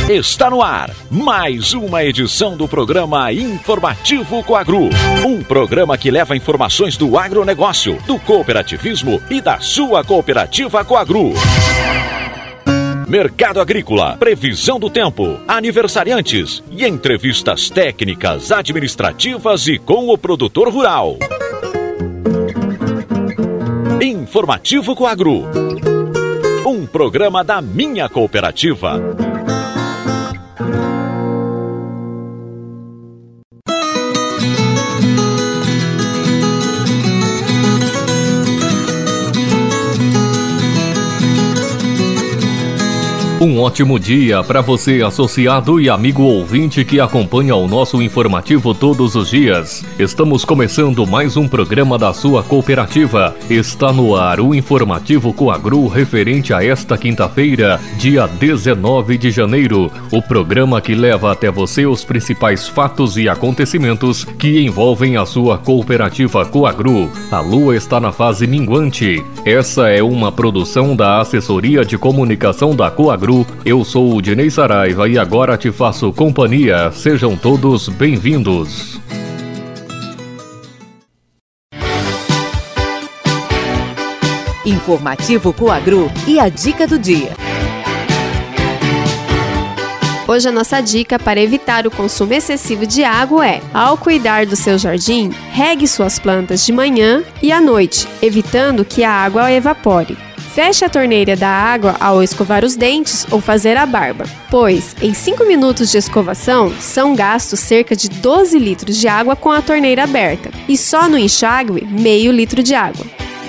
Está no ar mais uma edição do programa Informativo Coagro. Um programa que leva informações do agronegócio, do cooperativismo e da sua cooperativa Coagro. Mercado agrícola, previsão do tempo, aniversariantes e entrevistas técnicas, administrativas e com o produtor rural. Informativo Coagro. Um programa da minha cooperativa. Um ótimo dia para você, associado e amigo ouvinte que acompanha o nosso informativo todos os dias. Estamos começando mais um programa da sua cooperativa. Está no ar o Informativo Coagro referente a esta quinta-feira, dia 19 de janeiro. O programa que leva até você os principais fatos e acontecimentos que envolvem a sua cooperativa Coagro. A lua está na fase minguante. Essa é uma produção da Assessoria de Comunicação da Coagro. Eu sou o Dinei Saraiva e agora te faço companhia. Sejam todos bem-vindos. Informativo Coagro e a dica do dia. Hoje a nossa dica para evitar o consumo excessivo de água é: ao cuidar do seu jardim, regue suas plantas de manhã e à noite, evitando que a água evapore. Feche a torneira da água ao escovar os dentes ou fazer a barba, pois em 5 minutos de escovação são gastos cerca de 12 litros de água com a torneira aberta e só no enxágue meio litro de água.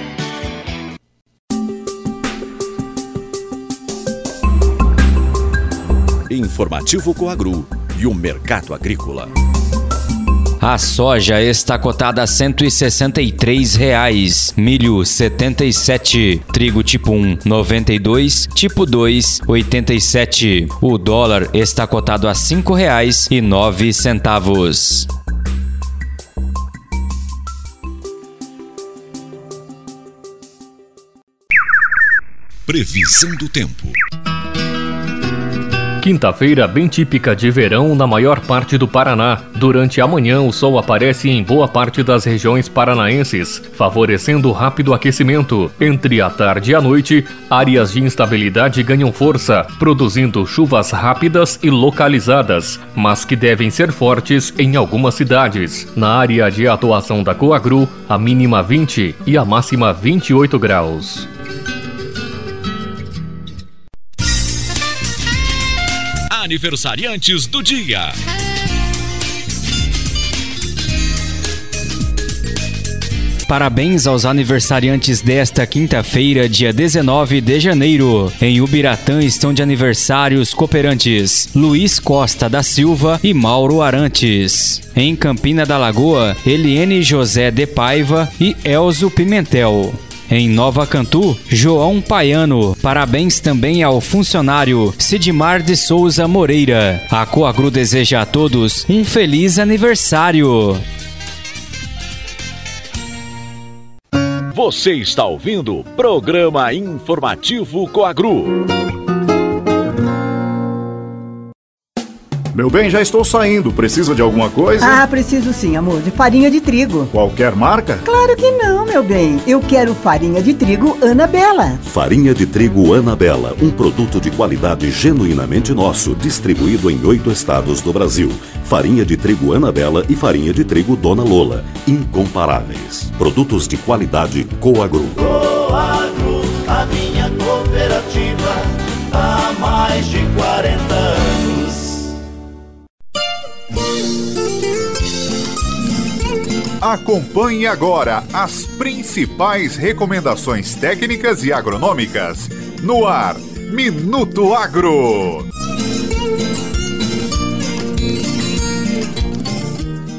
Informativo Coagro e o mercado agrícola. A soja está cotada a R$ 163, milho 77, trigo tipo 1 92, tipo 2 87. O dólar está cotado a R$ 5,09. Previsão do tempo. Quinta-feira bem típica de verão na maior parte do Paraná. Durante a manhã, o sol aparece em boa parte das regiões paranaenses, favorecendo o rápido aquecimento. Entre a tarde e a noite, áreas de instabilidade ganham força, produzindo chuvas rápidas e localizadas, mas que devem ser fortes em algumas cidades. Na área de atuação da Coagro, a mínima 20 e a máxima 28 graus. Aniversariantes do dia. Parabéns aos aniversariantes desta quinta-feira, dia 19 de janeiro. Em Ubiratã estão de aniversário os cooperantes Luiz Costa da Silva e Mauro Arantes. Em Campina da Lagoa, Eliene José de Paiva e Elzo Pimentel. Em Nova Cantu, João Paiano. Parabéns também ao funcionário Sidmar de Souza Moreira. A Coagro deseja a todos um feliz aniversário. Você está ouvindo o programa Informativo Coagro. Meu bem, já estou saindo. Precisa de alguma coisa? Ah, preciso sim, amor. De farinha de trigo. Qualquer marca? Claro que não, meu bem. Eu quero farinha de trigo Anabela. Farinha de trigo Anabela, um produto de qualidade genuinamente nosso, distribuído em 8 estados do Brasil. Farinha de trigo Anabela e farinha de trigo Dona Lola, incomparáveis. Produtos de qualidade Coagro. Coagro, a minha cooperativa, há mais de 40 anos. Acompanhe agora as principais recomendações técnicas e agronômicas no ar, Minuto Agro.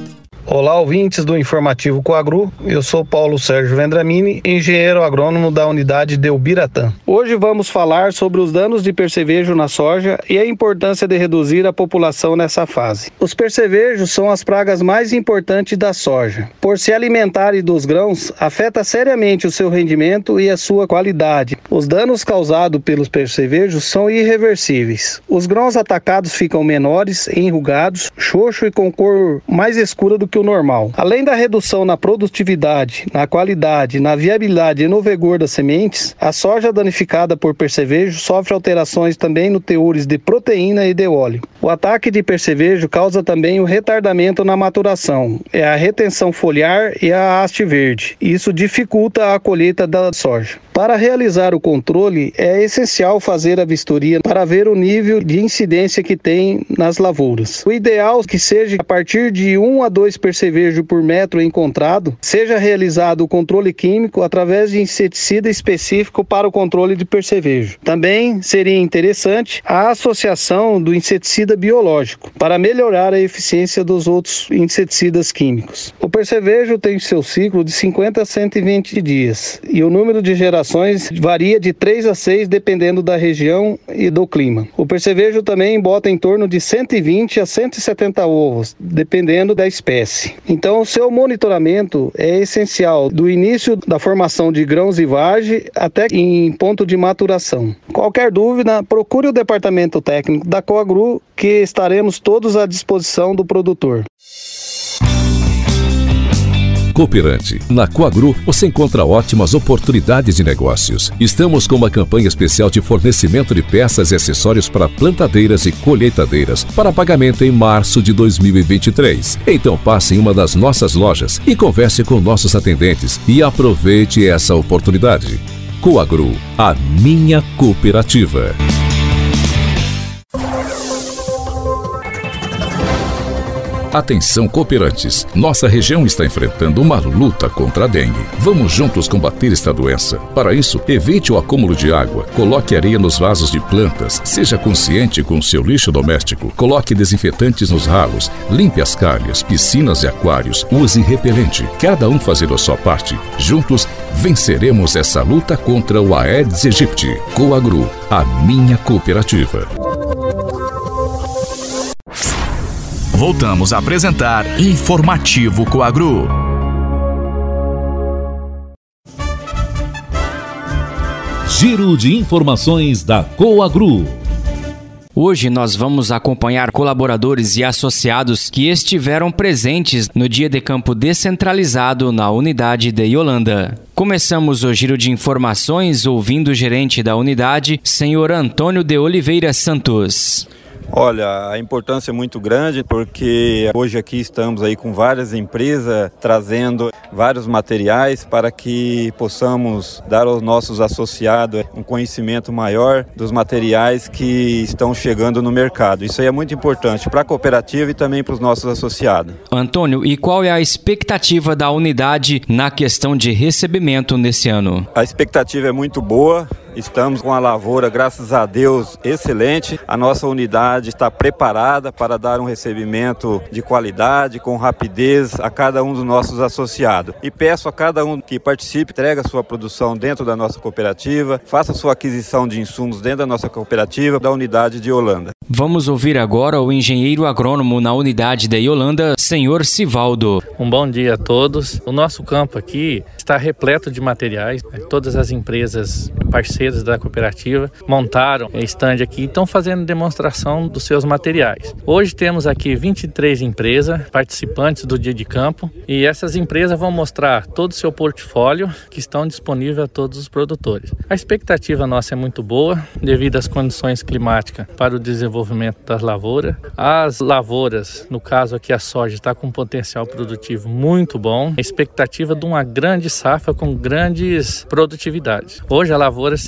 Olá, ouvintes do Informativo Coagru. Eu sou Paulo Sérgio Vendramini, engenheiro agrônomo da unidade de Ubiratã. Hoje vamos falar sobre os danos de percevejo na soja e a importância de reduzir a população nessa fase. Os percevejos são as pragas mais importantes da soja. Por se alimentarem dos grãos, afeta seriamente o seu rendimento e a sua qualidade. Os danos causados pelos percevejos são irreversíveis. Os grãos atacados ficam menores, enrugados, xoxos e com cor mais escura do que o normal. Além da redução na produtividade, na qualidade, na viabilidade e no vigor das sementes, a soja danificada por percevejo sofre alterações também no teores de proteína e de óleo. O ataque de percevejo causa também o retardamento na maturação, a retenção foliar e a haste verde. Isso dificulta a colheita da soja. Para realizar o controle, é essencial fazer a vistoria para ver o nível de incidência que tem nas lavouras. O ideal é que seja a partir de 1 a 2 percevejos por metro encontrado, seja realizado o controle químico através de inseticida específico para o controle de percevejo. Também seria interessante a associação do inseticida biológico para melhorar a eficiência dos outros inseticidas químicos. O percevejo tem seu ciclo de 50 a 120 dias e o número de gerações varia de 3 a 6 dependendo da região e do clima. O percevejo também bota em torno de 120 a 170 ovos, dependendo da espécie. Então, o seu monitoramento é essencial do início da formação de grãos e vagem até em ponto de maturação. Qualquer dúvida, procure o departamento técnico da Coagru, que estaremos todos à disposição do produtor. Cooperante. Na Coagru, você encontra ótimas oportunidades de negócios. Estamos com uma campanha especial de fornecimento de peças e acessórios para plantadeiras e colheitadeiras para pagamento em março de 2023. Então passe em uma das nossas lojas e converse com nossos atendentes e aproveite essa oportunidade. Coagru, a minha cooperativa. Atenção, cooperantes! Nossa região está enfrentando uma luta contra a dengue. Vamos juntos combater esta doença. Para isso, evite o acúmulo de água, coloque areia nos vasos de plantas, seja consciente com o seu lixo doméstico, coloque desinfetantes nos ralos, limpe as calhas, piscinas e aquários, use repelente. Cada um fazendo a sua parte. Juntos, venceremos essa luta contra o Aedes aegypti. Coagru, a minha cooperativa. Voltamos a apresentar Informativo Coagru. Giro de informações da Coagru. Hoje nós vamos acompanhar colaboradores e associados que estiveram presentes no Dia de Campo Descentralizado na unidade de Yolanda. Começamos o giro de informações ouvindo o gerente da unidade, senhor Antônio de Oliveira Santos. Olha, a importância é muito grande porque hoje aqui estamos aí com várias empresas trazendo vários materiais para que possamos dar aos nossos associados um conhecimento maior dos materiais que estão chegando no mercado. Isso aí é muito importante para a cooperativa e também para os nossos associados. Antônio, e qual é a expectativa da unidade na questão de recebimento nesse ano? A expectativa é muito boa. Estamos com a lavoura, graças a Deus, excelente. A nossa unidade está preparada para dar um recebimento de qualidade, com rapidez a cada um dos nossos associados. E peço a cada um que participe, entregue a sua produção dentro da nossa cooperativa, faça a sua aquisição de insumos dentro da nossa cooperativa, da unidade de Yolanda. Vamos ouvir agora o engenheiro agrônomo na unidade de Yolanda, senhor Sivaldo. Um bom dia a todos. O nosso campo aqui está repleto de materiais. Todas as empresas parceiras da cooperativa montaram stand aqui e estão fazendo demonstração dos seus materiais. Hoje temos aqui 23 empresas participantes do Dia de Campo e essas empresas vão mostrar todo o seu portfólio que estão disponíveis a todos os produtores. A expectativa nossa é muito boa devido às condições climáticas para o desenvolvimento das lavouras. As lavouras, no caso aqui a soja, está com um potencial produtivo muito bom. A expectativa de uma grande safra com grandes produtividades. Hoje a lavoura se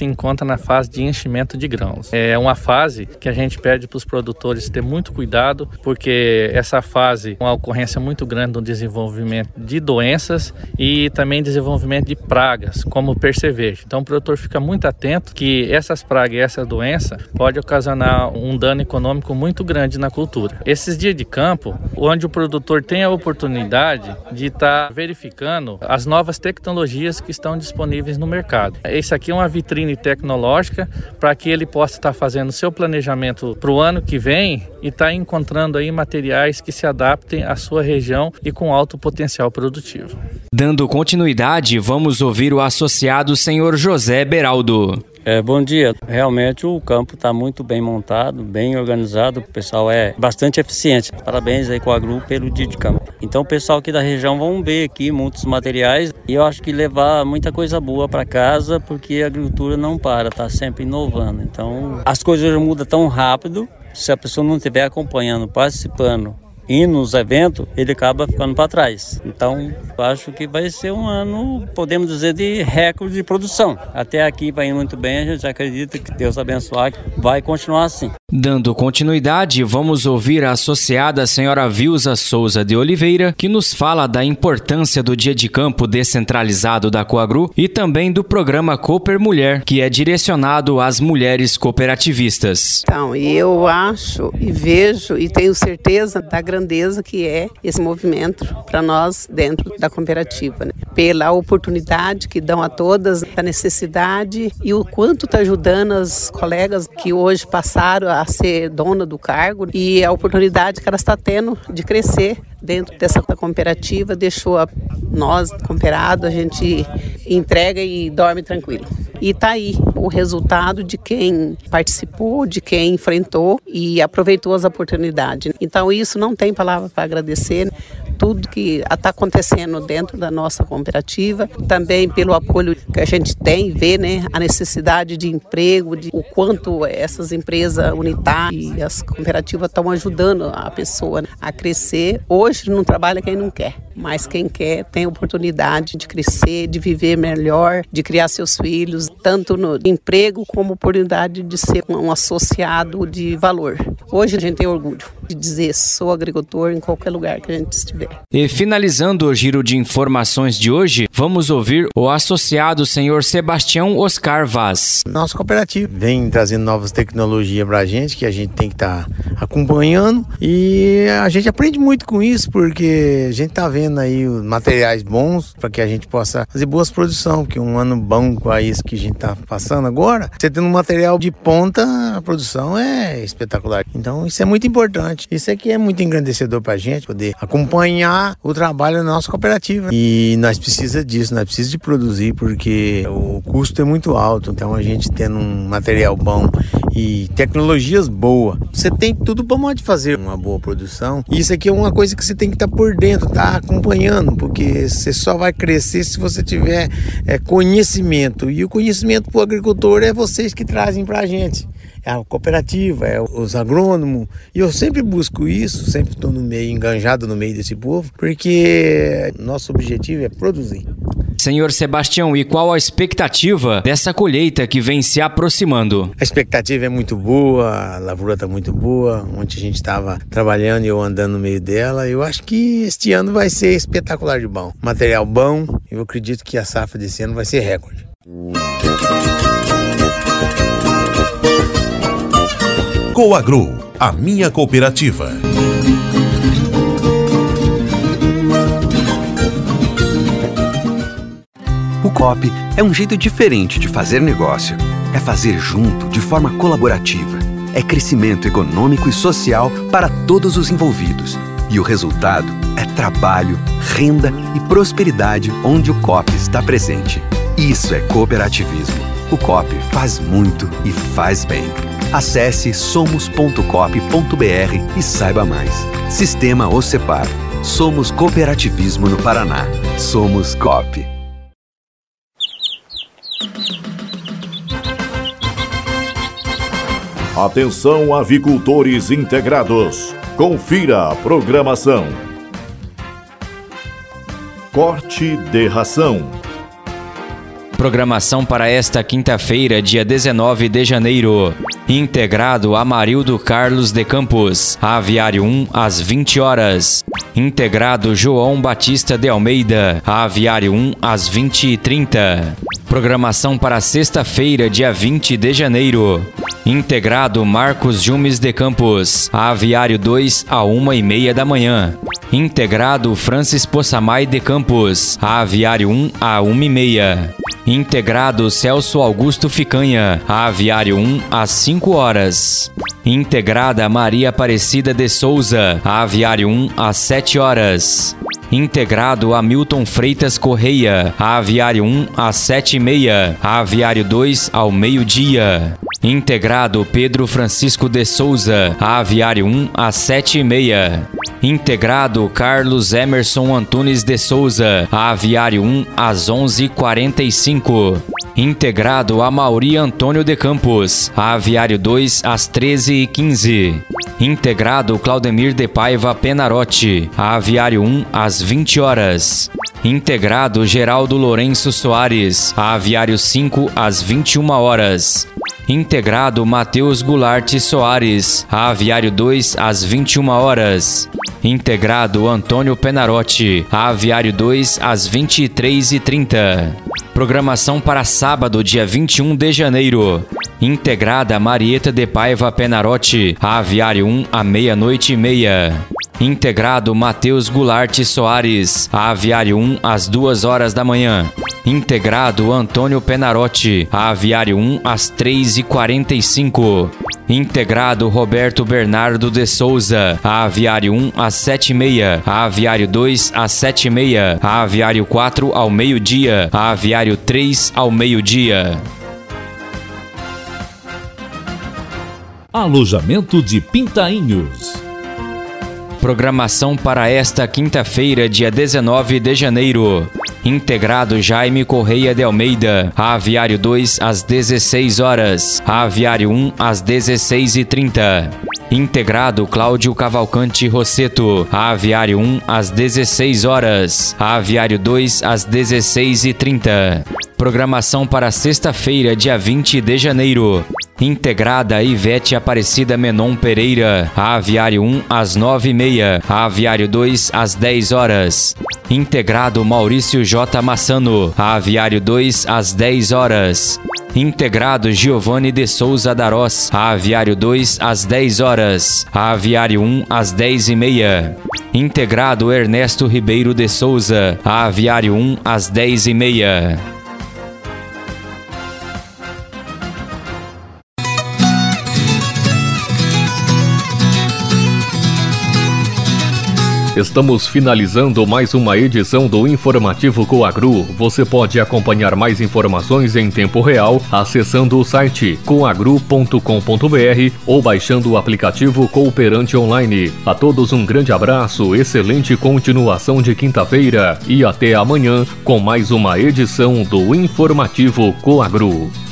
se encontra na fase de enchimento de grãos. É uma fase que a gente pede para os produtores ter muito cuidado, porque essa fase é uma ocorrência muito grande no desenvolvimento de doenças e também desenvolvimento de pragas, como o percevejo. Então o produtor fica muito atento que essas pragas e essa doença pode ocasionar um dano econômico muito grande na cultura. Esses dias de campo, onde o produtor tem a oportunidade de estar verificando as novas tecnologias que estão disponíveis no mercado. Esse aqui é uma vitrine tecnológica para que ele possa estar fazendo o seu planejamento para o ano que vem e estar encontrando aí materiais que se adaptem à sua região e com alto potencial produtivo. Dando continuidade, vamos ouvir o associado senhor José Beraldo. Bom dia. Realmente o campo está muito bem montado, bem organizado. O pessoal é bastante eficiente. Parabéns aí com o Agru pelo dia de campo. Então o pessoal aqui da região vão ver aqui muitos materiais e eu acho que levar muita coisa boa para casa, porque a agricultura não para, está sempre inovando. Então as coisas mudam tão rápido, se a pessoa não estiver acompanhando, participando, e nos eventos, ele acaba ficando para trás. Então, acho que vai ser um ano, podemos dizer, de recorde de produção. Até aqui vai indo muito bem, a gente acredita que Deus abençoar, vai continuar assim. Dando continuidade, vamos ouvir a associada senhora Vilza Souza de Oliveira, que nos fala da importância do dia de campo descentralizado da Coagru e também do programa Cooper Mulher, que é direcionado às mulheres cooperativistas. Então, eu acho e vejo e tenho certeza da grandeza que é esse movimento para nós dentro da cooperativa, né? Pela oportunidade que dão a todas, a necessidade e o quanto está ajudando as colegas que hoje passaram a ser dona do cargo e a oportunidade que ela está tendo de crescer dentro dessa cooperativa, deixou nós, cooperado, a gente entrega e dorme tranquilo. E está aí o resultado de quem participou, de quem enfrentou e aproveitou as oportunidades. Então isso não tem palavra para agradecer. Tudo que está acontecendo dentro da nossa cooperativa, também pelo apoio que a gente tem, vê, né, a necessidade de emprego, o quanto essas empresas unitárias e as cooperativas estão ajudando a pessoa, né, a crescer. Hoje não trabalha quem não quer, mas quem quer tem oportunidade de crescer, de viver melhor, de criar seus filhos, tanto no emprego como oportunidade de ser um associado de valor. Hoje a gente tem orgulho de dizer sou agricultor em qualquer lugar que a gente estiver. E finalizando o giro de informações de hoje, vamos ouvir o associado senhor Sebastião Oscar Vaz. Nossa cooperativa vem trazendo novas tecnologias para a gente, que a gente tem que estar acompanhando, e a gente aprende muito com isso, porque a gente está vendo aí os materiais bons para que a gente possa fazer boas produções, porque um ano bom com isso que a gente está passando agora, você tendo um material de ponta, a produção é espetacular. Então isso é muito importante. Isso aqui é muito engrandecedor para a gente poder acompanhar o trabalho da nossa cooperativa. E nós precisamos disso, nós precisamos de produzir, porque o custo é muito alto. Então a gente tendo um material bom e tecnologias boas, você tem tudo para fazer uma boa produção. E isso aqui é uma coisa que você tem que estar por dentro, tá acompanhando, porque você só vai crescer se você tiver conhecimento. E o conhecimento para o agricultor é vocês que trazem para a gente. É a cooperativa, é os agrônomos, e eu sempre busco isso, sempre estou enganjado no meio desse povo, porque nosso objetivo é produzir. Senhor Sebastião, e qual a expectativa dessa colheita que vem se aproximando? A expectativa é muito boa, a lavoura está muito boa, onde a gente estava trabalhando e eu andando no meio dela, eu acho que este ano vai ser espetacular de bom. Material bom, eu acredito que a safra desse ano vai ser recorde. Coagru, a minha cooperativa. O COP é um jeito diferente de fazer negócio. É fazer junto, de forma colaborativa. É crescimento econômico e social para todos os envolvidos. E o resultado é trabalho, renda e prosperidade onde o COP está presente. Isso é cooperativismo. O COP faz muito e faz bem. Acesse somos.cop.br e saiba mais. Sistema OCEPAR. Somos cooperativismo no Paraná. Somos COP. Atenção, avicultores integrados. Confira a programação. Corte de ração. Programação para esta quinta-feira, dia 19 de janeiro. Integrado Amarildo Carlos de Campos, Aviário 1, às 20 horas. Integrado João Batista de Almeida, Aviário 1, às 20h30. Programação para sexta-feira, dia 20 de janeiro. Integrado Marcos Jumes de Campos, Aviário 2, à 1h30 da manhã. Integrado Francis Possamay de Campos, Aviário 1, à 1h30. Integrado Celso Augusto Ficanha, Aviário 1, às 5 horas. Integrada Maria Aparecida de Souza, Aviário 1, às 7 horas. Integrado Hamilton Freitas Correia, Aviário 1, às 7h30, Aviário 2, ao meio-dia. Integrado Pedro Francisco de Souza, Aviário 1, às 7h30. Integrado Carlos Emerson Antunes de Souza, Aviário 1, às 11h45. Integrado Amauri Antônio de Campos, Aviário 2, às 13h15. Integrado Claudemir de Paiva Penarotti, Aviário 1, às 20 horas. Integrado Geraldo Lourenço Soares, Aviário 5, às 21 horas. Integrado Matheus Goulart Soares, Aviário 2, às 21 horas. Integrado Antônio Penarotti, Aviário 2, às 23h30. Programação para sábado, dia 21 de janeiro. Integrada Marieta de Paiva Penarotti, Aviário 1, à 00:30. Integrado Matheus Goulart Soares, Aviário 1, às 2h da manhã. Integrado Antônio Penarotti, Aviário 1, às 3h45. Integrado Roberto Bernardo de Souza, Aviário 1, às 7h30, Aviário 2, às 7h30, Aviário 4, ao meio-dia, Aviário 3, ao meio-dia. Alojamento de Pintainhos. Programação para esta quinta-feira, dia 19 de janeiro. Integrado Jaime Correia de Almeida, Aviário 2, às 16 horas, Aviário 1, às 16h30. Integrado Cláudio Cavalcante Rosseto, Aviário 1, às 16 horas, Aviário 2, às 16h30. Programação para sexta-feira, dia 20 de janeiro. Integrada Ivete Aparecida Menon Pereira, Aviário 1, às 9h30, Aviário 2, às 10 horas. Integrado Maurício J. Massano, Aviário 2, às 10 horas. Integrado Giovanni de Souza Darós, Aviário 2, às 10 horas, Aviário 1, às 10h30. Integrado Ernesto Ribeiro de Souza, Aviário 1, às 10h30. Estamos finalizando mais uma edição do Informativo Coagru. Você pode acompanhar mais informações em tempo real acessando o site coagru.com.br ou baixando o aplicativo Cooperante Online. A todos um grande abraço, excelente continuação de quinta-feira e até amanhã com mais uma edição do Informativo Coagru.